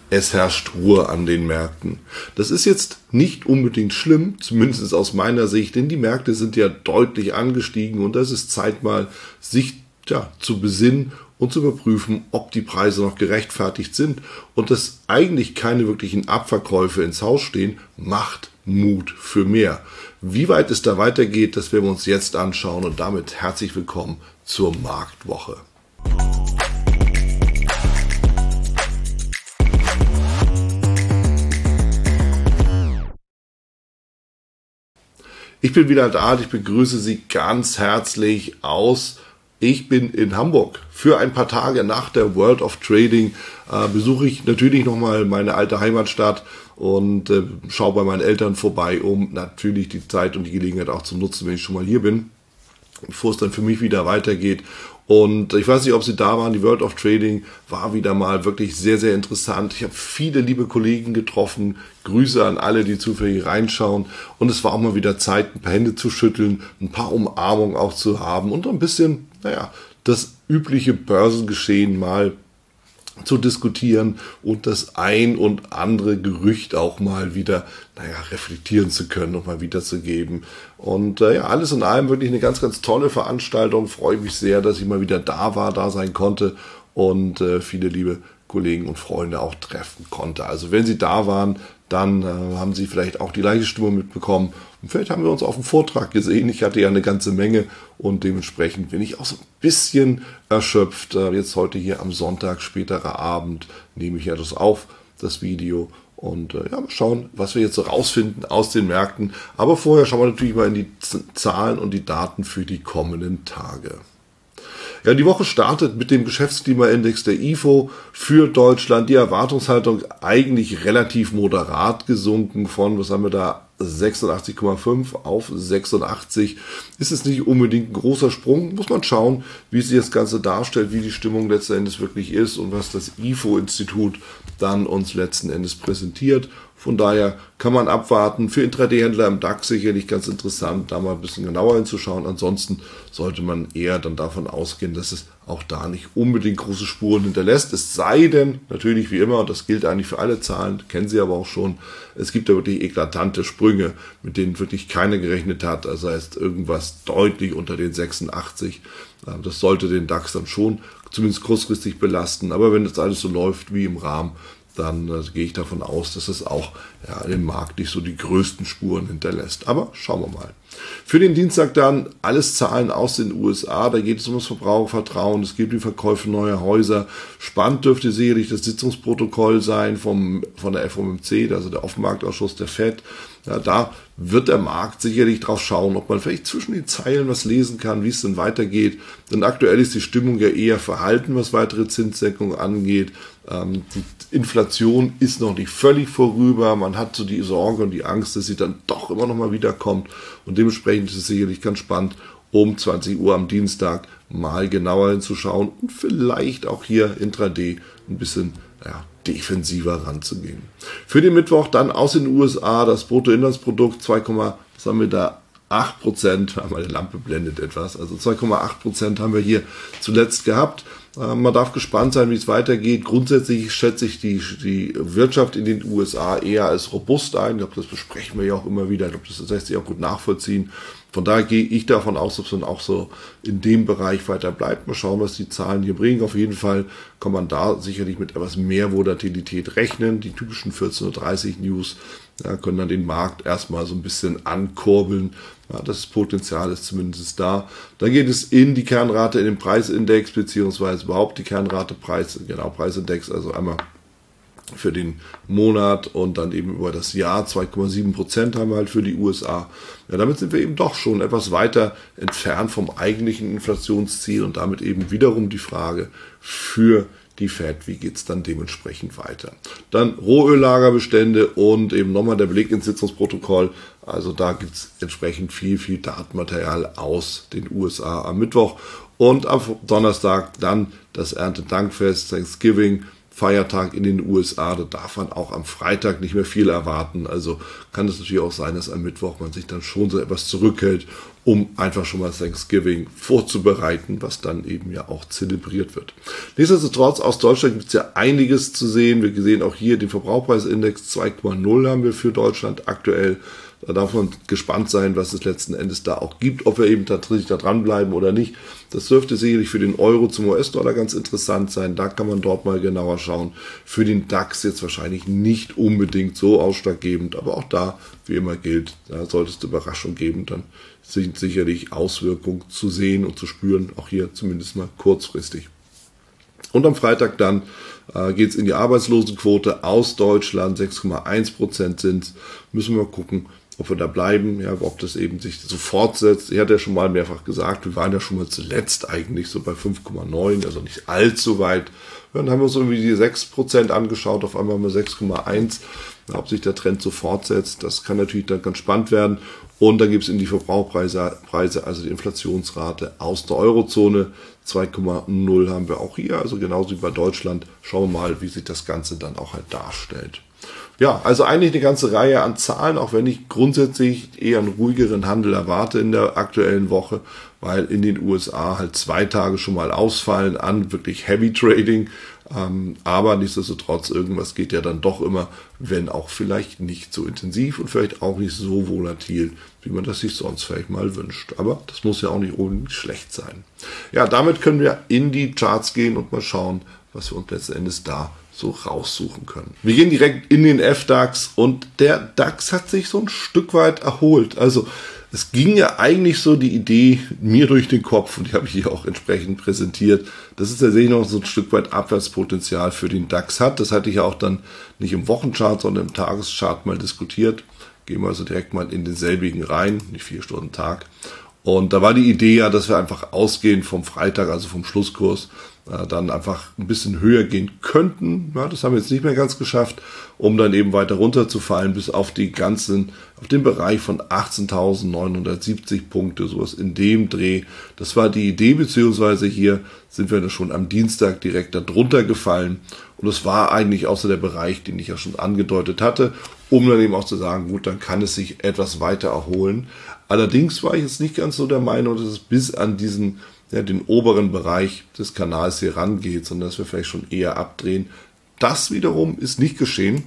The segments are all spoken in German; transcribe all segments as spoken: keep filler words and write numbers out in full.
es herrscht Ruhe an den Märkten. Das ist jetzt nicht unbedingt schlimm, zumindest aus meiner Sicht, denn die Märkte sind ja deutlich angestiegen und es ist Zeit mal, sich ja, zu besinnen und zu überprüfen, ob die Preise noch gerechtfertigt sind und dass eigentlich keine wirklichen Abverkäufe ins Haus stehen, macht Mut für mehr. Wie weit es da weitergeht, das werden wir uns jetzt anschauen und damit herzlich willkommen zur Marktwoche. Ich bin wieder da und ich begrüße Sie ganz herzlich aus. Ich bin in Hamburg. Für ein paar Tage nach der World of Trading äh, besuche ich natürlich nochmal meine alte Heimatstadt und äh, schaue bei meinen Eltern vorbei, um natürlich die Zeit und die Gelegenheit auch zu nutzen, wenn ich schon mal hier bin, bevor es dann für mich wieder weitergeht. Und ich weiß nicht, ob Sie da waren, die World of Trading war wieder mal wirklich sehr, sehr interessant. Ich habe viele liebe Kollegen getroffen. Grüße an alle, die zufällig reinschauen. Und es war auch mal wieder Zeit, ein paar Hände zu schütteln, ein paar Umarmungen auch zu haben und ein bisschen, naja, das übliche Börsengeschehen mal zu diskutieren und das ein und andere Gerücht auch mal wieder, naja, reflektieren zu können und mal wiederzugeben. Und äh, ja, alles in allem wirklich eine ganz, ganz tolle Veranstaltung. Freue mich sehr, dass ich mal wieder da war, da sein konnte und äh, viele liebe Kollegen und Freunde auch treffen konnte. Also wenn Sie da waren, dann äh, haben Sie vielleicht auch die gleiche Stimmung mitbekommen. Und vielleicht haben wir uns auf dem Vortrag gesehen. Ich hatte ja eine ganze Menge und dementsprechend bin ich auch so ein bisschen erschöpft. Äh, jetzt heute hier am Sonntag, späterer Abend, nehme ich ja das auf, das Video. Und äh, ja, mal schauen, was wir jetzt so rausfinden aus den Märkten. Aber vorher schauen wir natürlich mal in die Z- Zahlen und die Daten für die kommenden Tage. Ja, die Woche startet mit dem Geschäftsklimaindex der I F O für Deutschland. Die Erwartungshaltung eigentlich relativ moderat gesunken von, was haben wir da, sechsundachtzig Komma fünf auf sechsundachtzig. Ist es nicht unbedingt ein großer Sprung, muss man schauen, wie sich das Ganze darstellt, wie die Stimmung letzten Endes wirklich ist und was das I F O-Institut dann uns letzten Endes präsentiert. Von daher kann man abwarten. Für Intraday-Händler im DAX sicherlich ganz interessant, da mal ein bisschen genauer hinzuschauen. Ansonsten sollte man eher dann davon ausgehen, dass es auch da nicht unbedingt große Spuren hinterlässt. Es sei denn, natürlich wie immer, und das gilt eigentlich für alle Zahlen, kennen Sie aber auch schon, es gibt da wirklich eklatante Sprünge, mit denen wirklich keiner gerechnet hat. Also heißt irgendwas deutlich unter den sechsundachtzig. Das sollte den DAX dann schon zumindest kurzfristig belasten. Aber wenn das alles so läuft wie im Rahmen, dann äh, gehe ich davon aus, dass es auch ja, im Markt nicht so die größten Spuren hinterlässt. Aber schauen wir mal. Für den Dienstag dann alles Zahlen aus den U S A. Da geht es um das Verbrauchervertrauen. Es geht um die Verkäufe neuer Häuser. Spannend dürfte sicherlich das Sitzungsprotokoll sein vom, von der F O M C, also der Offenmarktausschuss der Fed. Ja, da wird der Markt sicherlich drauf schauen, ob man vielleicht zwischen den Zeilen was lesen kann, wie es denn weitergeht. Denn aktuell ist die Stimmung ja eher verhalten, was weitere Zinssenkungen angeht. Ähm, die Inflation ist noch nicht völlig vorüber. Man hat so die Sorge und die Angst, dass sie dann doch immer noch mal wiederkommt. Und dementsprechend ist es sicherlich ganz spannend, um zwanzig Uhr am Dienstag mal genauer hinzuschauen und vielleicht auch hier intraday ein bisschen ja, defensiver ranzugehen. Für den Mittwoch dann aus den U S A das Bruttoinlandsprodukt zwei, was haben wir da? acht Prozent, meine Lampe blendet etwas, also zwei Komma acht Prozent haben wir hier zuletzt gehabt. Äh, man darf gespannt sein, wie es weitergeht. Grundsätzlich schätze ich die, die Wirtschaft in den U S A eher als robust ein. Ich glaube, das besprechen wir ja auch immer wieder. Ich glaube, das lässt sich auch gut nachvollziehen. Von daher gehe ich davon aus, dass man auch so in dem Bereich weiter bleibt. Mal schauen, was die Zahlen hier bringen. Auf jeden Fall kann man da sicherlich mit etwas mehr Volatilität rechnen. Die typischen vierzehn Uhr dreißig News ja, können dann den Markt erstmal so ein bisschen ankurbeln. Ja, das Potenzial ist zumindest da. Dann geht es in die Kernrate, in den Preisindex, beziehungsweise überhaupt die Kernrate, Preis, genau, Preisindex, also einmal für den Monat und dann eben über das Jahr. zwei Komma sieben Prozent haben wir halt für die U S A. Ja, damit sind wir eben doch schon etwas weiter entfernt vom eigentlichen Inflationsziel und damit eben wiederum die Frage für die Fed, wie geht es dann dementsprechend weiter. Dann Rohöllagerbestände und eben nochmal der Blick ins Sitzungsprotokoll. Also da gibt es entsprechend viel, viel Datenmaterial aus den U S A am Mittwoch. Und am Donnerstag dann das Erntedankfest, Thanksgiving, Feiertag in den U S A, da darf man auch am Freitag nicht mehr viel erwarten. Also kann es natürlich auch sein, dass am Mittwoch man sich dann schon so etwas zurückhält um einfach schon mal Thanksgiving vorzubereiten, was dann eben ja auch zelebriert wird. Nichtsdestotrotz, aus Deutschland gibt es ja einiges zu sehen. Wir sehen auch hier den Verbraucherpreisindex zwei Komma null haben wir für Deutschland aktuell. Da darf man gespannt sein, was es letzten Endes da auch gibt, ob wir eben tatsächlich da dranbleiben oder nicht. Das dürfte sicherlich für den Euro zum U S-Dollar ganz interessant sein. Da kann man dort mal genauer schauen. Für den DAX jetzt wahrscheinlich nicht unbedingt so ausschlaggebend, aber auch da, wie immer gilt, da sollte es eine Überraschung geben, dann sind sicherlich Auswirkungen zu sehen und zu spüren, auch hier zumindest mal kurzfristig. Und am Freitag dann äh, geht es in die Arbeitslosenquote aus Deutschland, sechs Komma eins Prozent sind. Müssen wir mal gucken, ob wir da bleiben, ja, ob das eben sich so fortsetzt. Ich hatte ja schon mal mehrfach gesagt, wir waren ja schon mal zuletzt eigentlich so bei fünf Komma neun, also nicht allzu weit. Ja, dann haben wir uns irgendwie die sechs Prozent angeschaut, auf einmal haben wir sechs Komma eins. Ob sich der Trend so fortsetzt, das kann natürlich dann ganz spannend werden. Und dann gibt es in die Verbraucherpreise, Preise, also die Inflationsrate aus der Eurozone. zwei Komma null haben wir auch hier, also genauso wie bei Deutschland. Schauen wir mal, wie sich das Ganze dann auch halt darstellt. Ja, also eigentlich eine ganze Reihe an Zahlen, auch wenn ich grundsätzlich eher einen ruhigeren Handel erwarte in der aktuellen Woche, weil in den U S A halt zwei Tage schon mal ausfallen an wirklich Heavy Trading. Ähm, aber nichtsdestotrotz, irgendwas geht ja dann doch immer, wenn auch vielleicht nicht so intensiv und vielleicht auch nicht so volatil, wie man das sich sonst vielleicht mal wünscht. Aber das muss ja auch nicht unbedingt schlecht sein. Ja, damit können wir in die Charts gehen und mal schauen, was wir uns letzten Endes da so raussuchen können. Wir gehen direkt in den F DAX und der DAX hat sich so ein Stück weit erholt. Also es ging ja eigentlich so die Idee mir durch den Kopf und die habe ich hier auch entsprechend präsentiert, dass es tatsächlich noch so ein Stück weit Abwärtspotenzial für den DAX hat. Das hatte ich ja auch dann nicht im Wochenchart, sondern im Tageschart mal diskutiert. Gehen wir also direkt mal in denselbigen rein, nicht vier Stunden Tag. Und da war die Idee ja, dass wir einfach ausgehend vom Freitag, also vom Schlusskurs, äh, dann einfach ein bisschen höher gehen könnten. Ja, das haben wir jetzt nicht mehr ganz geschafft, um dann eben weiter runterzufallen bis auf die ganzen, auf den Bereich von achtzehntausendneunhundertsiebzig Punkte, sowas in dem Dreh. Das war die Idee, beziehungsweise hier sind wir schon am Dienstag direkt darunter gefallen. Und das war eigentlich auch so der Bereich, den ich ja schon angedeutet hatte, um dann eben auch zu sagen, gut, dann kann es sich etwas weiter erholen. Allerdings war ich jetzt nicht ganz so der Meinung, dass es bis an diesen, ja, den oberen Bereich des Kanals hier rangeht, sondern dass wir vielleicht schon eher abdrehen. Das wiederum ist nicht geschehen.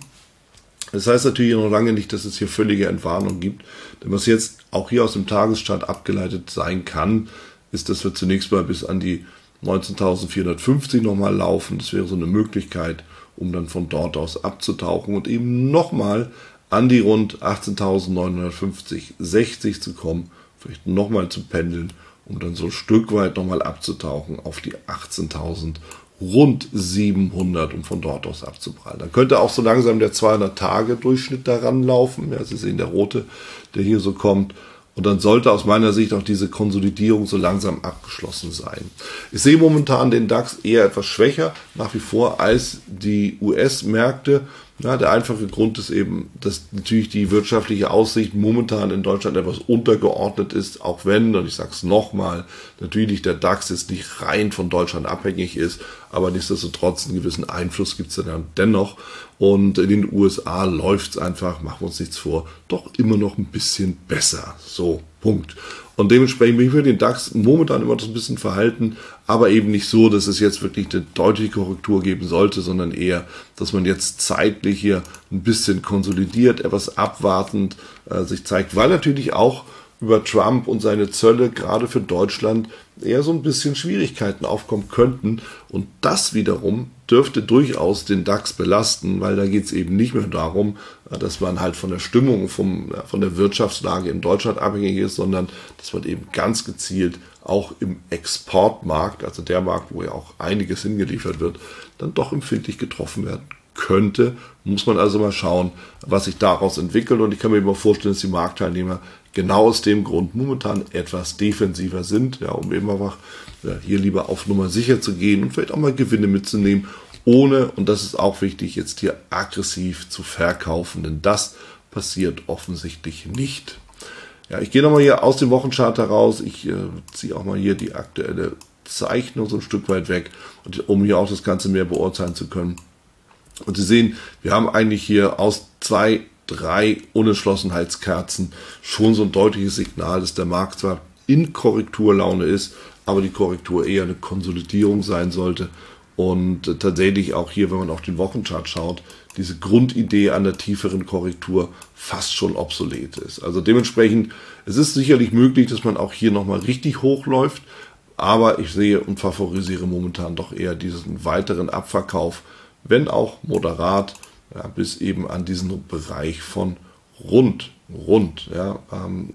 Das heißt natürlich noch lange nicht, dass es hier völlige Entwarnung gibt. Denn was jetzt auch hier aus dem Tageschart abgeleitet sein kann, ist, dass wir zunächst mal bis an die neunzehntausendvierhundertfünfzig nochmal laufen. Das wäre so eine Möglichkeit, um dann von dort aus abzutauchen und eben nochmal an die rund achtzehntausendneunhundertfünfzig, sechzig zu kommen, vielleicht nochmal zu pendeln, um dann so ein Stück weit nochmal abzutauchen auf die achtzehntausend, rund siebenhundert, um von dort aus abzuprallen. Dann könnte auch so langsam der zweihundert-Tage-Durchschnitt daran laufen. Ja, Sie sehen, der rote, der hier so kommt. Und dann sollte aus meiner Sicht auch diese Konsolidierung so langsam abgeschlossen sein. Ich sehe momentan den DAX eher etwas schwächer, nach wie vor, als die U S-Märkte. Ja, der einfache Grund ist eben, dass natürlich die wirtschaftliche Aussicht momentan in Deutschland etwas untergeordnet ist, auch wenn, und ich sage es nochmal, natürlich der DAX jetzt nicht rein von Deutschland abhängig ist, aber nichtsdestotrotz einen gewissen Einfluss gibt es dann dennoch. Und in den U S A läuft es einfach, machen wir uns nichts vor, doch immer noch ein bisschen besser. So, Punkt. Und dementsprechend bin ich für den DAX momentan immer noch ein bisschen verhalten, aber eben nicht so, dass es jetzt wirklich eine deutliche Korrektur geben sollte, sondern eher, dass man jetzt zeitlich hier ein bisschen konsolidiert, etwas abwartend äh, sich zeigt, weil natürlich auch über Trump und seine Zölle gerade für Deutschland eher so ein bisschen Schwierigkeiten aufkommen könnten. Und das wiederum dürfte durchaus den DAX belasten, weil da geht es eben nicht mehr darum, dass man halt von der Stimmung, vom, von der Wirtschaftslage in Deutschland abhängig ist, sondern dass man eben ganz gezielt auch im Exportmarkt, also der Markt, wo ja auch einiges hingeliefert wird, dann doch empfindlich getroffen werden könnte. Muss man also mal schauen, was sich daraus entwickelt. Und ich kann mir immer vorstellen, dass die Marktteilnehmer genau aus dem Grund momentan etwas defensiver sind, ja, um eben einfach ja, hier lieber auf Nummer sicher zu gehen und vielleicht auch mal Gewinne mitzunehmen, ohne, und das ist auch wichtig, jetzt hier aggressiv zu verkaufen, denn das passiert offensichtlich nicht. Ja, ich gehe nochmal hier aus dem Wochenchart heraus, ich äh, ziehe auch mal hier die aktuelle Zeichnung so ein Stück weit weg, und, um hier auch das Ganze mehr beurteilen zu können. Und Sie sehen, wir haben eigentlich hier aus zwei drei Unentschlossenheitskerzen schon so ein deutliches Signal, dass der Markt zwar in Korrekturlaune ist, aber die Korrektur eher eine Konsolidierung sein sollte. Und tatsächlich auch hier, wenn man auf den Wochenchart schaut, diese Grundidee an der tieferen Korrektur fast schon obsolet ist. Also dementsprechend, es ist sicherlich möglich, dass man auch hier nochmal richtig hochläuft, aber ich sehe und favorisiere momentan doch eher diesen weiteren Abverkauf, wenn auch moderat, ja, bis eben an diesen Bereich von rund, rund ja, ähm,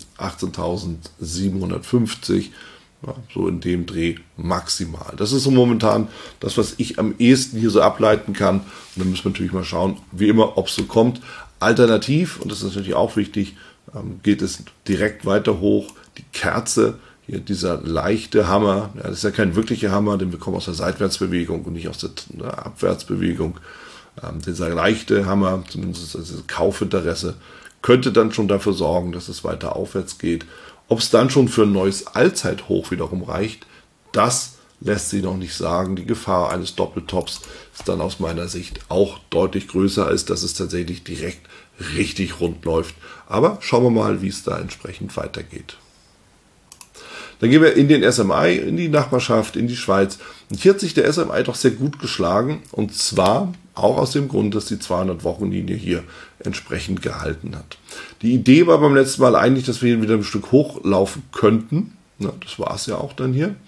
achtzehntausendsiebenhundertfünfzig, ja, so in dem Dreh maximal. Das ist so momentan das, was ich am ehesten hier so ableiten kann. Und dann müssen wir natürlich mal schauen, wie immer, ob es so kommt. Alternativ, und das ist natürlich auch wichtig, ähm, geht es direkt weiter hoch. Die Kerze, hier dieser leichte Hammer, ja, das ist ja kein wirklicher Hammer, denn wir kommen aus der Seitwärtsbewegung und nicht aus der ne, Abwärtsbewegung. Ähm, dieser leichte Hammer, zumindest also Kaufinteresse, könnte dann schon dafür sorgen, dass es weiter aufwärts geht. Ob es dann schon für ein neues Allzeithoch wiederum reicht, das lässt sich noch nicht sagen. Die Gefahr eines Doppeltops ist dann aus meiner Sicht auch deutlich größer, als dass es tatsächlich direkt richtig rund läuft. Aber schauen wir mal, wie es da entsprechend weitergeht. Dann gehen wir in den S M I, in die Nachbarschaft, in die Schweiz. Und hier hat sich der S M I doch sehr gut geschlagen. Und zwar auch aus dem Grund, dass die zweihundert-Wochen-Linie hier entsprechend gehalten hat. Die Idee war beim letzten Mal eigentlich, dass wir hier wieder ein Stück hochlaufen könnten. Ja, das war es ja auch dann hier.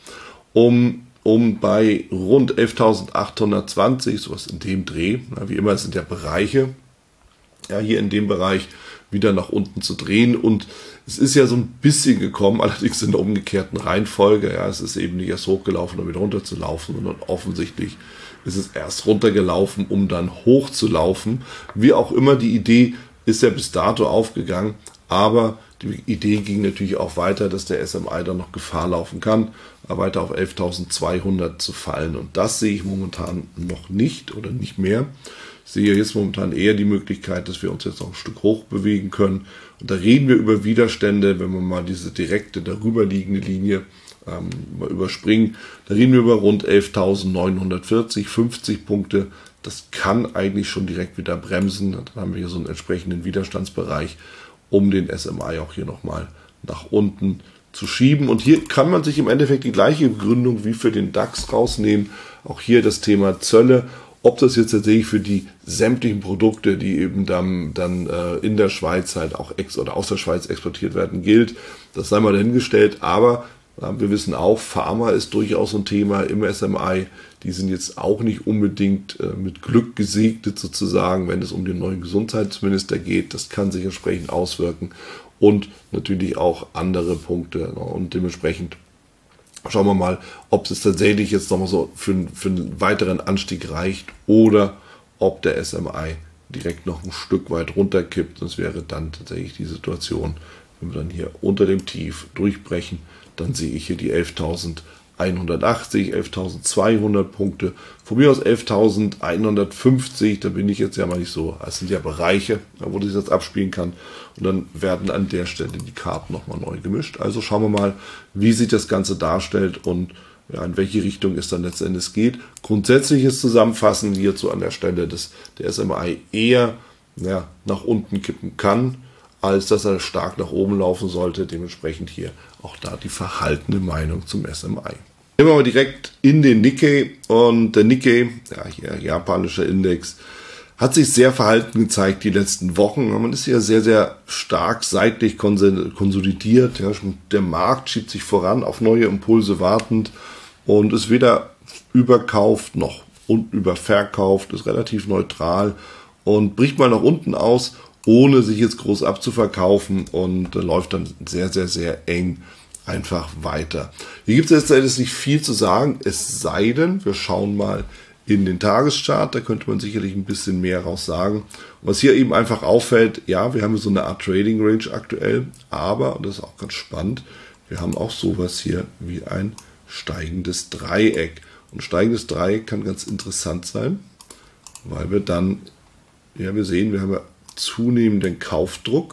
Um, um bei rund elftausendachthundertzwanzig, sowas in dem Dreh, ja, wie immer, es sind ja Bereiche, ja, hier in dem Bereich wieder nach unten zu drehen. Und es ist ja so ein bisschen gekommen, allerdings in der umgekehrten Reihenfolge. Ja, es ist eben nicht erst hochgelaufen, um wieder runter zu laufen, sondern offensichtlich ist es erst runtergelaufen, um dann hoch zu laufen. Wie auch immer, die Idee ist ja bis dato aufgegangen, aber die Idee ging natürlich auch weiter, dass der S M I dann noch Gefahr laufen kann, weiter auf elftausendzweihundert zu fallen. Und das sehe ich momentan noch nicht oder nicht mehr. Ich sehe jetzt momentan eher die Möglichkeit, dass wir uns jetzt noch ein Stück hoch bewegen können. Und da reden wir über Widerstände, wenn wir mal diese direkte darüber liegende Linie ähm, mal überspringen. Da reden wir über rund elftausendneunhundertvierzig, fünfzig Punkte. Das kann eigentlich schon direkt wieder bremsen. Dann haben wir hier so einen entsprechenden Widerstandsbereich, um den S M I auch hier nochmal nach unten zu schieben. Und hier kann man sich im Endeffekt die gleiche Begründung wie für den DAX rausnehmen. Auch hier das Thema Zölle. Ob das jetzt tatsächlich für die sämtlichen Produkte, die eben dann, dann äh, in der Schweiz halt auch ex oder aus der Schweiz exportiert werden, gilt, das sei mal dahingestellt. Aber äh, wir wissen auch, Pharma ist durchaus ein Thema im S M I. Die sind jetzt auch nicht unbedingt äh, mit Glück gesegnet sozusagen, wenn es um den neuen Gesundheitsminister geht. Das kann sich entsprechend auswirken. Und natürlich auch andere Punkte. Und dementsprechend schauen wir mal, ob es tatsächlich jetzt nochmal so für, für einen weiteren Anstieg reicht oder ob der S M I direkt noch ein Stück weit runterkippt. Das wäre dann tatsächlich die Situation, wenn wir dann hier unter dem Tief durchbrechen, dann sehe ich hier die elftausendeinhundertachtzig, elftausendzweihundert Punkte. Von mir aus elftausendeinhundertfünfzig, da bin ich jetzt ja mal nicht so. Es sind ja Bereiche, wo sich das abspielen kann. Und dann werden an der Stelle die Karten nochmal neu gemischt. Also schauen wir mal, wie sich das Ganze darstellt und ja, in welche Richtung es dann letztendlich geht. Grundsätzliches Zusammenfassen hierzu an der Stelle, dass der S M I eher ja, nach unten kippen kann, als dass er stark nach oben laufen sollte. Dementsprechend hier auch da die verhaltene Meinung zum S M I. Nehmen wir mal direkt in den Nikkei. Und der Nikkei, ja, hier japanischer Index, hat sich sehr verhalten gezeigt die letzten Wochen. Man ist ja sehr, sehr stark seitlich konsolidiert. Ja, der Markt schiebt sich voran, auf neue Impulse wartend und ist weder überkauft noch überverkauft, ist relativ neutral und bricht mal nach unten aus, ohne sich jetzt groß abzuverkaufen und äh, läuft dann sehr, sehr, sehr eng einfach weiter. Hier gibt es jetzt nicht viel zu sagen, es sei denn, wir schauen mal in den Tageschart, da könnte man sicherlich ein bisschen mehr raus sagen. Und was hier eben einfach auffällt, ja, wir haben so eine Art Trading Range aktuell, aber, und das ist auch ganz spannend, wir haben auch sowas hier wie ein steigendes Dreieck. Und steigendes Dreieck kann ganz interessant sein, weil wir dann, ja, wir sehen, wir haben ja zunehmenden Kaufdruck,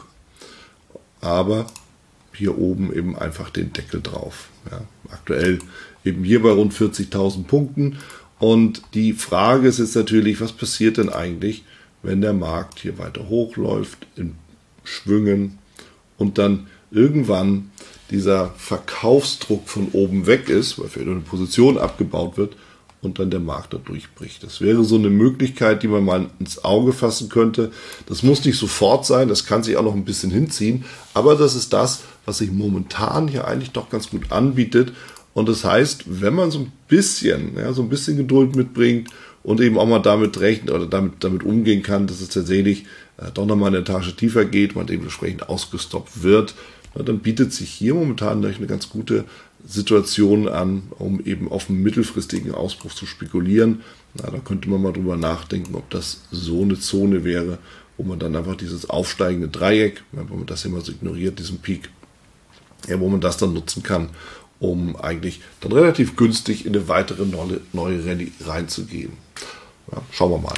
aber hier oben eben einfach den Deckel drauf. Ja, aktuell eben hier bei rund vierzigtausend Punkten. Und die Frage ist jetzt natürlich, was passiert denn eigentlich, wenn der Markt hier weiter hochläuft, in Schwüngen und dann irgendwann dieser Verkaufsdruck von oben weg ist, weil vielleicht eine Position abgebaut wird und dann der Markt da durchbricht. Das wäre so eine Möglichkeit, die man mal ins Auge fassen könnte. Das muss nicht sofort sein, das kann sich auch noch ein bisschen hinziehen, aber das ist das, was sich momentan hier eigentlich doch ganz gut anbietet. Und das heißt, wenn man so ein bisschen, ja, so ein bisschen Geduld mitbringt und eben auch mal damit rechnet oder damit, damit umgehen kann, dass es tatsächlich äh, doch nochmal eine Etage tiefer geht, man dementsprechend ausgestoppt wird, na, dann bietet sich hier momentan eine ganz gute Situation an, um eben auf einen mittelfristigen Ausbruch zu spekulieren. Na, da könnte man mal drüber nachdenken, ob das so eine Zone wäre, wo man dann einfach dieses aufsteigende Dreieck, wenn man das immer so ignoriert, diesen Peak, ja, wo man das dann nutzen kann, um eigentlich dann relativ günstig in eine weitere neue, neue Rallye reinzugehen. Ja, schauen wir mal.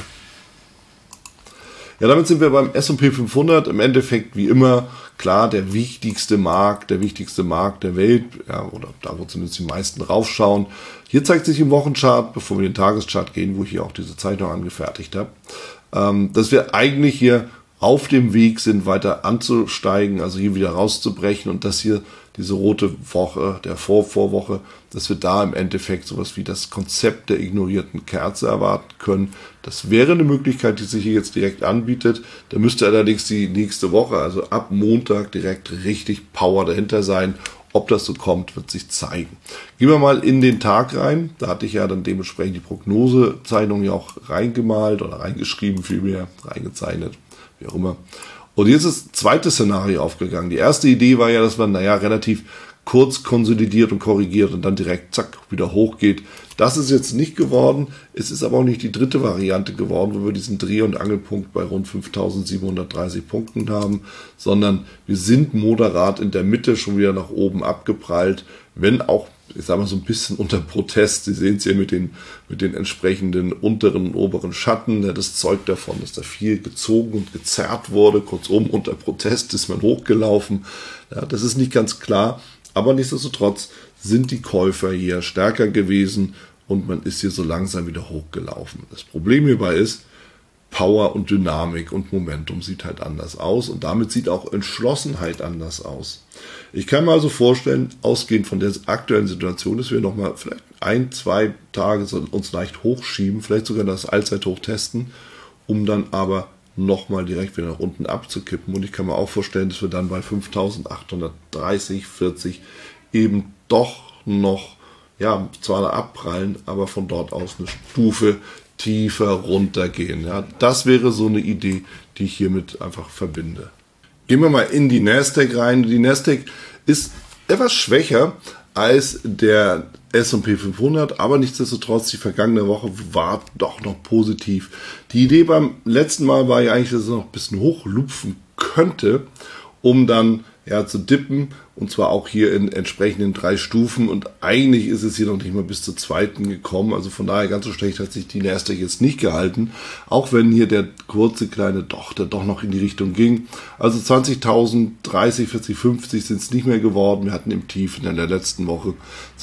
Ja, damit sind wir beim S und P fünfhundert. Im Endeffekt wie immer, klar, der wichtigste Markt, der wichtigste Markt der Welt, ja, oder da, wo zumindest die meisten raufschauen. Hier zeigt sich im Wochenchart, bevor wir in den Tageschart gehen, wo ich hier auch diese Zeichnung angefertigt habe, ähm, dass wir eigentlich hier auf dem Weg sind, weiter anzusteigen, also hier wieder rauszubrechen und das hier, diese rote Woche, der Vorvorwoche, dass wir da im Endeffekt sowas wie das Konzept der ignorierten Kerze erwarten können. Das wäre eine Möglichkeit, die sich hier jetzt direkt anbietet. Da müsste allerdings die nächste Woche, also ab Montag, direkt richtig Power dahinter sein. Ob das so kommt, wird sich zeigen. Gehen wir mal in den Tag rein. Da hatte ich ja dann dementsprechend die Prognosezeichnung ja auch reingemalt oder reingeschrieben, vielmehr reingezeichnet, wie auch immer. Und jetzt ist das zweite Szenario aufgegangen. Die erste Idee war ja, dass man, naja, relativ kurz konsolidiert und korrigiert und dann direkt, zack, wieder hochgeht. Das ist jetzt nicht geworden. Es ist aber auch nicht die dritte Variante geworden, wo wir diesen Dreh- und Angelpunkt bei rund fünftausendsiebenhundertdreißig Punkten haben, sondern wir sind moderat in der Mitte schon wieder nach oben abgeprallt, wenn auch, ich sage mal, so ein bisschen unter Protest. Sie sehen es hier mit den, mit den entsprechenden unteren und oberen Schatten. Ja, das zeugt davon, dass da viel gezogen und gezerrt wurde. Kurzum, unter Protest ist man hochgelaufen. Ja, das ist nicht ganz klar, aber nichtsdestotrotz sind die Käufer hier stärker gewesen und man ist hier so langsam wieder hochgelaufen. Das Problem hierbei ist, Power und Dynamik und Momentum sieht halt anders aus und damit sieht auch Entschlossenheit anders aus. Ich kann mir also vorstellen, ausgehend von der aktuellen Situation, dass wir nochmal vielleicht ein, zwei Tage uns leicht hochschieben, vielleicht sogar das Allzeithoch testen, um dann aber nochmal direkt wieder nach unten abzukippen. Und ich kann mir auch vorstellen, dass wir dann bei fünftausendachthundertdreißig, vierzig eben doch noch, ja, zwar abprallen, aber von dort aus eine Stufe tiefer runtergehen. Ja, das wäre so eine Idee, die ich hiermit einfach verbinde. Gehen wir mal in die Nasdaq rein. Die Nasdaq ist etwas schwächer als der S und P fünfhundert, aber nichtsdestotrotz, die vergangene Woche war doch noch positiv. Die Idee beim letzten Mal war ja eigentlich, dass es noch ein bisschen hochlupfen könnte, um dann ja zu dippen, und zwar auch hier in entsprechenden drei Stufen, und eigentlich ist es hier noch nicht mal bis zur zweiten gekommen, also von daher ganz so schlecht hat sich die Nasdaq jetzt nicht gehalten, auch wenn hier der kurze kleine doch, der doch noch in die Richtung ging. Also zwanzigtausend, dreißig, vierzig, fünfzig sind es nicht mehr geworden. Wir hatten im Tief in der letzten Woche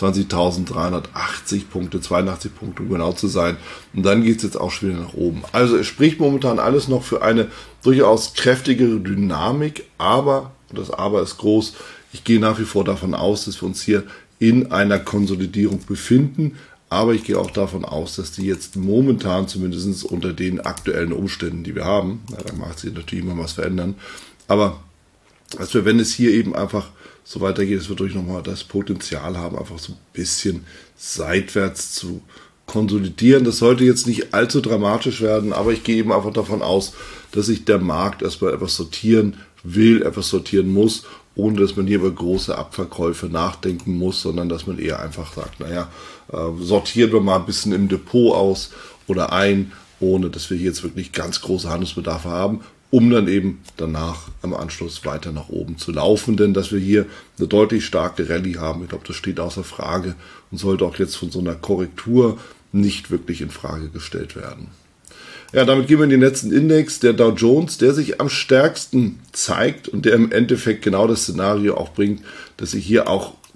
zwanzigtausenddreihundertachtzig Punkte, zweiundachtzig Punkte, um genau zu sein, und dann geht es jetzt auch schon wieder nach oben. Also es spricht momentan alles noch für eine durchaus kräftigere Dynamik, aber, und das Aber ist groß, ich gehe nach wie vor davon aus, dass wir uns hier in einer Konsolidierung befinden, aber ich gehe auch davon aus, dass die jetzt momentan zumindest unter den aktuellen Umständen, die wir haben, na, da mag sich natürlich immer was verändern, aber dass wir, wenn es hier eben einfach so weitergeht, dass wir durch nochmal das Potenzial haben, einfach so ein bisschen seitwärts zu konsolidieren. Das sollte jetzt nicht allzu dramatisch werden, aber ich gehe eben einfach davon aus, dass sich der Markt erstmal etwas sortieren will, etwas sortieren muss, ohne dass man hier über große Abverkäufe nachdenken muss, sondern dass man eher einfach sagt, naja, äh, sortieren wir mal ein bisschen im Depot aus oder ein, ohne dass wir hier jetzt wirklich ganz große Handelsbedarfe haben, um dann eben danach im Anschluss weiter nach oben zu laufen. Denn dass wir hier eine deutlich starke Rallye haben, ich glaube, das steht außer Frage und sollte auch jetzt von so einer Korrektur nicht wirklich in Frage gestellt werden. Ja, damit gehen wir in den letzten Index, der Dow Jones, der sich am stärksten zeigt und der im Endeffekt genau das Szenario auch bringt, dass sich hier auch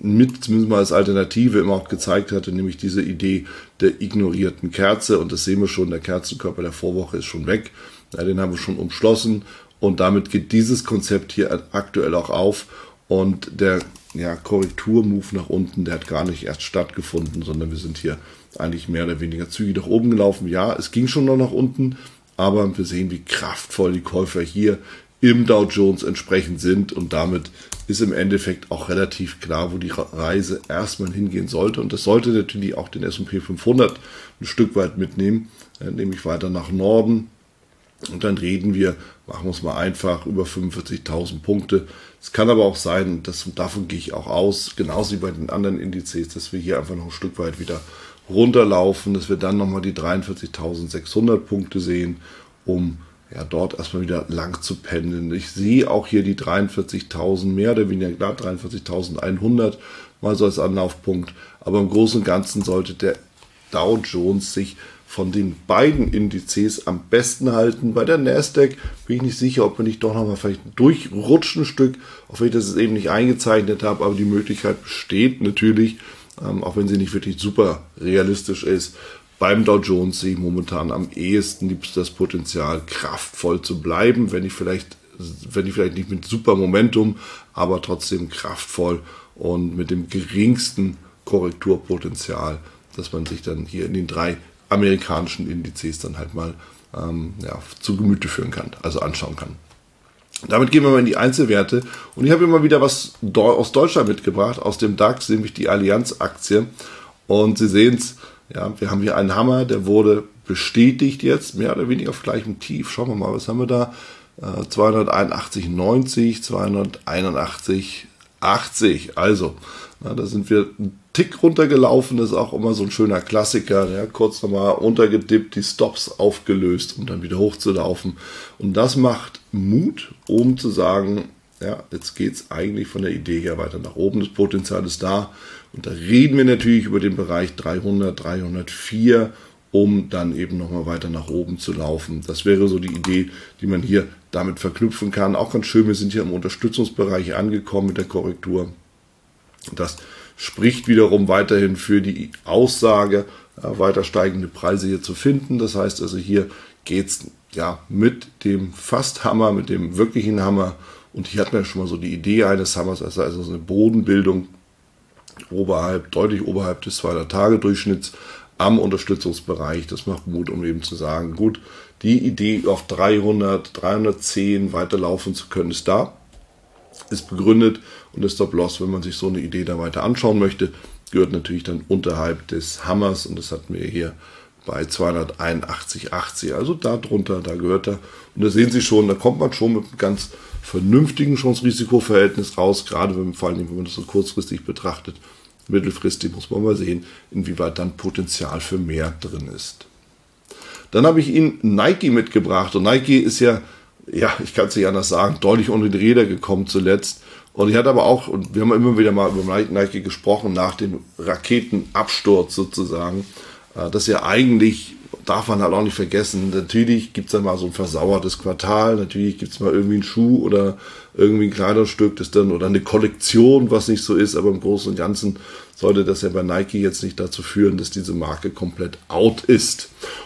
mit zumindest mal als Alternative immer auch gezeigt hatte, nämlich diese Idee der ignorierten Kerze. Und das sehen wir schon, der Kerzenkörper der Vorwoche ist schon weg. Ja, den haben wir schon umschlossen. Und damit geht dieses Konzept hier aktuell auch auf. Und der ja, Korrekturmove nach unten, der hat gar nicht erst stattgefunden, sondern wir sind hier eigentlich mehr oder weniger zügig nach oben gelaufen. Ja, es ging schon noch nach unten, aber wir sehen, wie kraftvoll die Käufer hier im Dow Jones entsprechend sind. Und damit ist im Endeffekt auch relativ klar, wo die Reise erstmal hingehen sollte. Und das sollte natürlich auch den S und P fünfhundert ein Stück weit mitnehmen, nämlich weiter nach Norden. Und dann reden wir, machen wir es mal einfach, über fünfundvierzigtausend Punkte. Es kann aber auch sein, dass, davon gehe ich auch aus, genauso wie bei den anderen Indizes, dass wir hier einfach noch ein Stück weit wieder runterlaufen, dass wir dann nochmal die dreiundvierzigtausendsechshundert Punkte sehen, um ja dort erstmal wieder lang zu pendeln. Ich sehe auch hier die dreiundvierzigtausend, mehr oder weniger klar, dreiundvierzigtausendeinhundert mal so als Anlaufpunkt. Aber im Großen und Ganzen sollte der Dow Jones sich von den beiden Indizes am besten halten. Bei der Nasdaq bin ich nicht sicher, ob wir nicht doch nochmal vielleicht durchrutschen ein Stück, auch wenn ich das eben nicht eingezeichnet habe, aber die Möglichkeit besteht natürlich, ähm, auch wenn sie nicht wirklich super realistisch ist. Beim Dow Jones sehe ich momentan am ehesten gibt das Potenzial, kraftvoll zu bleiben, wenn ich vielleicht, wenn ich vielleicht nicht mit super Momentum, aber trotzdem kraftvoll und mit dem geringsten Korrekturpotenzial, dass man sich dann hier in den drei amerikanischen Indizes dann halt mal ähm, ja, zu Gemüte führen kann, also anschauen kann. Damit gehen wir mal in die Einzelwerte und ich habe immer wieder was aus Deutschland mitgebracht, aus dem DAX, nämlich die Allianz-Aktie. Und Sie sehen es, ja, wir haben hier einen Hammer, der wurde bestätigt jetzt, mehr oder weniger auf gleichem Tief. Schauen wir mal, was haben wir da? Äh, zweihunderteinundachtzig Komma neunzig, zweihunderteinundachtzig Komma achtzig. Also, na, da sind wir einen Tick runtergelaufen, das ist auch immer so ein schöner Klassiker. Ja, kurz nochmal runtergedippt, die Stops aufgelöst, um dann wieder hochzulaufen. Und das macht Mut, um zu sagen, ja, jetzt geht es eigentlich von der Idee her weiter nach oben. Das Potenzial ist da. Und da reden wir natürlich über den Bereich dreihundert, dreihundertvier, um dann eben nochmal weiter nach oben zu laufen. Das wäre so die Idee, die man hier damit verknüpfen kann. Auch ganz schön, wir sind hier im Unterstützungsbereich angekommen mit der Korrektur. Das spricht wiederum weiterhin für die Aussage, ja, weiter steigende Preise hier zu finden. Das heißt also, hier geht es ja mit dem Fast-Hammer, mit dem wirklichen Hammer. Und hier hat man ja schon mal so die Idee eines Hammers, also, also so eine Bodenbildung oberhalb, deutlich oberhalb des zweihundert-Tage-Durchschnitts am Unterstützungsbereich. Das macht Mut, um eben zu sagen, gut, die Idee auf dreihundert, dreihundertzehn weiterlaufen zu können, ist da, ist begründet und das Stop-Loss, wenn man sich so eine Idee da weiter anschauen möchte, gehört natürlich dann unterhalb des Hammers und das hatten wir hier bei zweihunderteinundachtzig Komma achtzig, also da drunter, da gehört er. Und da sehen Sie schon, da kommt man schon mit einem ganz vernünftigen Chance-Risiko-Verhältnis raus, gerade wenn, vor allem, wenn man das so kurzfristig betrachtet. Mittelfristig muss man mal sehen, inwieweit dann Potenzial für mehr drin ist. Dann habe ich Ihnen Nike mitgebracht und Nike ist ja, ja, ich kann es nicht anders sagen, deutlich unter die Räder gekommen zuletzt. Und ich hatte aber auch, und wir haben immer wieder mal über Nike gesprochen, nach dem Raketenabsturz sozusagen, dass ja eigentlich, darf man halt auch nicht vergessen, natürlich gibt es dann mal so ein versauertes Quartal, natürlich gibt es mal irgendwie einen Schuh oder irgendwie ein Kleidungsstück, das dann, oder eine Kollektion, was nicht so ist, aber im Großen und Ganzen sollte das ja bei Nike jetzt nicht dazu führen, dass diese Marke komplett out ist.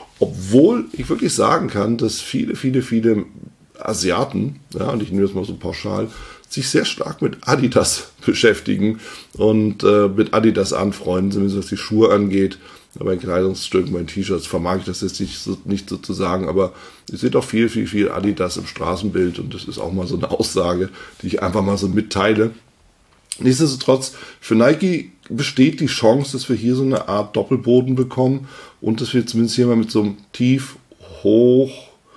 Obwohl ich wirklich sagen kann, dass viele, viele, viele Asiaten, ja, und ich nehme das mal so pauschal, sich sehr stark mit Adidas beschäftigen und äh, mit Adidas anfreunden, zumindest was die Schuhe angeht. Bei Kleidungsstücken, bei T-Shirts vermag ich das jetzt nicht so, nicht so zu sagen, aber ihr seht auch viel, viel, viel Adidas im Straßenbild und das ist auch mal so eine Aussage, die ich einfach mal so mitteile. Nichtsdestotrotz, für Nike besteht die Chance, dass wir hier so eine Art Doppelboden bekommen und dass wir zumindest hier mal mit so einem Tief, Hoch,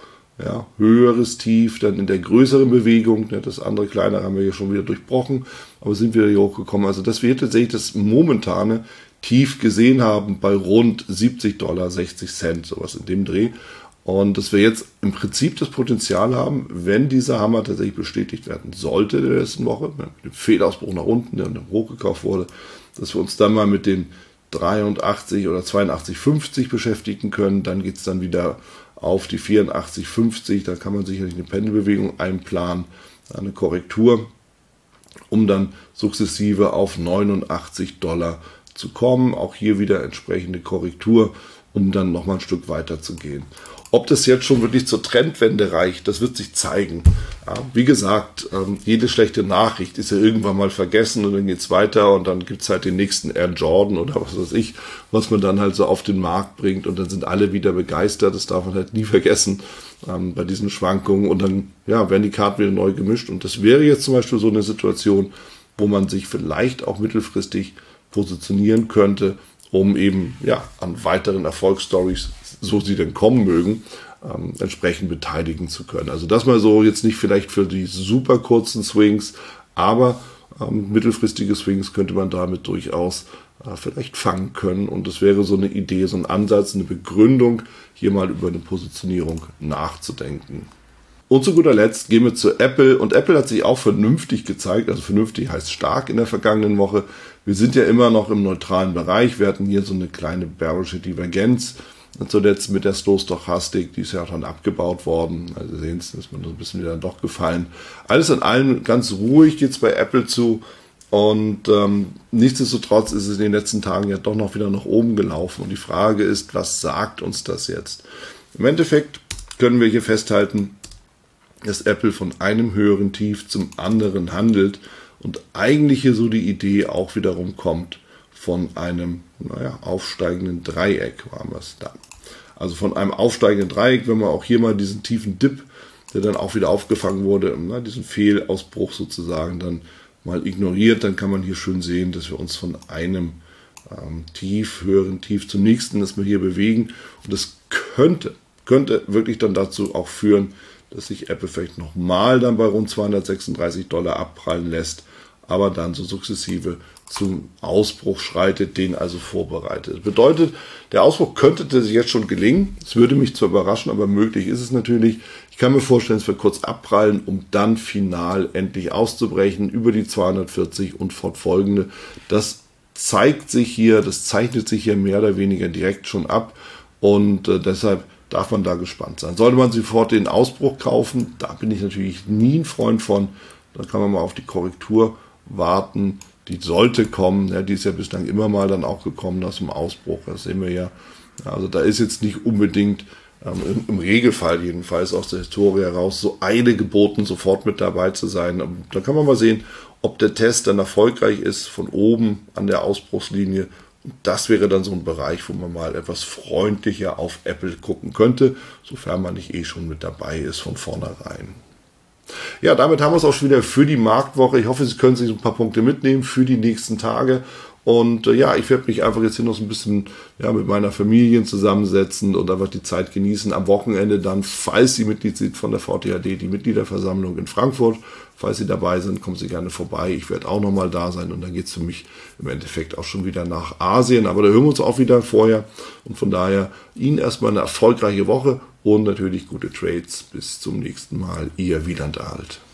ja, höheres Tief, dann in der größeren Bewegung, ja, das andere kleinere haben wir hier schon wieder durchbrochen, aber sind wieder hier hochgekommen. Also dass wir tatsächlich das momentane Tief gesehen haben bei rund siebzig Dollar, sechzig Cent, sowas in dem Dreh. Und dass wir jetzt im Prinzip das Potenzial haben, wenn dieser Hammer tatsächlich bestätigt werden sollte in der letzten Woche, mit dem Fehlausbruch nach unten, der dann hochgekauft wurde, dass wir uns dann mal mit den dreiundachtzig oder zweiundachtzig fünfzig beschäftigen können. Dann geht es dann wieder auf die vierundachtzig fünfzig. Da kann man sicherlich eine Pendelbewegung einplanen, eine Korrektur. um dann sukzessive auf neunundachtzig Dollar zu kommen. Auch hier wieder entsprechende Korrektur, um dann nochmal ein Stück weiter zu gehen. Ob das jetzt schon wirklich zur Trendwende reicht, das wird sich zeigen. Ja, wie gesagt, ähm, jede schlechte Nachricht ist ja irgendwann mal vergessen und dann geht's weiter und dann gibt's halt den nächsten Air Jordan oder was weiß ich, was man dann halt so auf den Markt bringt und dann sind alle wieder begeistert. Das darf man halt nie vergessen ähm, bei diesen Schwankungen und dann ja, werden die Karten wieder neu gemischt und das wäre jetzt zum Beispiel so eine Situation, wo man sich vielleicht auch mittelfristig positionieren könnte, um eben ja an weiteren Erfolgsstories, so sie denn kommen mögen, ähm, entsprechend beteiligen zu können. Also das mal so jetzt nicht vielleicht für die super kurzen Swings, aber ähm, mittelfristige Swings könnte man damit durchaus äh, vielleicht fangen können. Und das wäre so eine Idee, so ein Ansatz, eine Begründung, hier mal über eine Positionierung nachzudenken. Und zu guter Letzt gehen wir zu Apple. Und Apple hat sich auch vernünftig gezeigt. Also vernünftig heißt stark in der vergangenen Woche. Wir sind ja immer noch im neutralen Bereich. Wir hatten hier so eine kleine bearische Divergenz. Und zuletzt mit der Stochastik, die ist ja dann abgebaut worden. Also sehen Sie, ist mir so ein bisschen wieder doch gefallen. Alles in allem ganz ruhig geht es bei Apple zu. Und ähm, nichtsdestotrotz ist es in den letzten Tagen ja doch noch wieder nach oben gelaufen. Und die Frage ist, was sagt uns das jetzt? Im Endeffekt können wir hier festhalten, dass Apple von einem höheren Tief zum anderen handelt und eigentlich hier so die Idee auch wiederum kommt von einem naja, aufsteigenden Dreieck, waren wir es dann. Also von einem aufsteigenden Dreieck, wenn man auch hier mal diesen tiefen Dip, der dann auch wieder aufgefangen wurde, na, diesen Fehlausbruch sozusagen dann mal ignoriert, dann kann man hier schön sehen, dass wir uns von einem ähm, Tief, höheren Tief zum nächsten, dass wir hier bewegen und das könnte, könnte wirklich dann dazu auch führen, dass sich Apple vielleicht nochmal dann bei rund zweihundertsechsunddreißig Dollar abprallen lässt, aber dann so sukzessive zum Ausbruch schreitet, den also vorbereitet. Das bedeutet, der Ausbruch könnte sich jetzt schon gelingen. Es würde mich zwar überraschen, aber möglich ist es natürlich. Ich kann mir vorstellen, es wird kurz abprallen, um dann final endlich auszubrechen über die zweihundertvierzig und fortfolgende. Das zeigt sich hier, das zeichnet sich hier mehr oder weniger direkt schon ab und äh, deshalb darf man da gespannt sein. Sollte man sofort den Ausbruch kaufen, da bin ich natürlich nie ein Freund von. Da kann man mal auf die Korrektur warten. Die sollte kommen. Ja, die ist ja bislang immer mal dann auch gekommen aus dem Ausbruch. Das sehen wir ja. Also da ist jetzt nicht unbedingt, ähm, im, im Regelfall jedenfalls aus der Historie heraus, so Eile geboten, sofort mit dabei zu sein. Da kann man mal sehen, ob der Test dann erfolgreich ist von oben an der Ausbruchslinie. Und das wäre dann so ein Bereich, wo man mal etwas freundlicher auf Apple gucken könnte, sofern man nicht eh schon mit dabei ist von vornherein. Ja, damit haben wir es auch schon wieder für die Marktwoche. Ich hoffe, Sie können sich ein paar Punkte mitnehmen für die nächsten Tage. Und äh, ja, ich werde mich einfach jetzt hier noch so ein bisschen ja, mit meiner Familie zusammensetzen und einfach die Zeit genießen. Am Wochenende dann, falls Sie Mitglied sind von der V T H D, die Mitgliederversammlung in Frankfurt. Falls Sie dabei sind, kommen Sie gerne vorbei. Ich werde auch nochmal da sein und dann geht es für mich im Endeffekt auch schon wieder nach Asien. Aber da hören wir uns auch wieder vorher. Und von daher Ihnen erstmal eine erfolgreiche Woche und natürlich gute Trades. Bis zum nächsten Mal. Ihr Wieland Alt.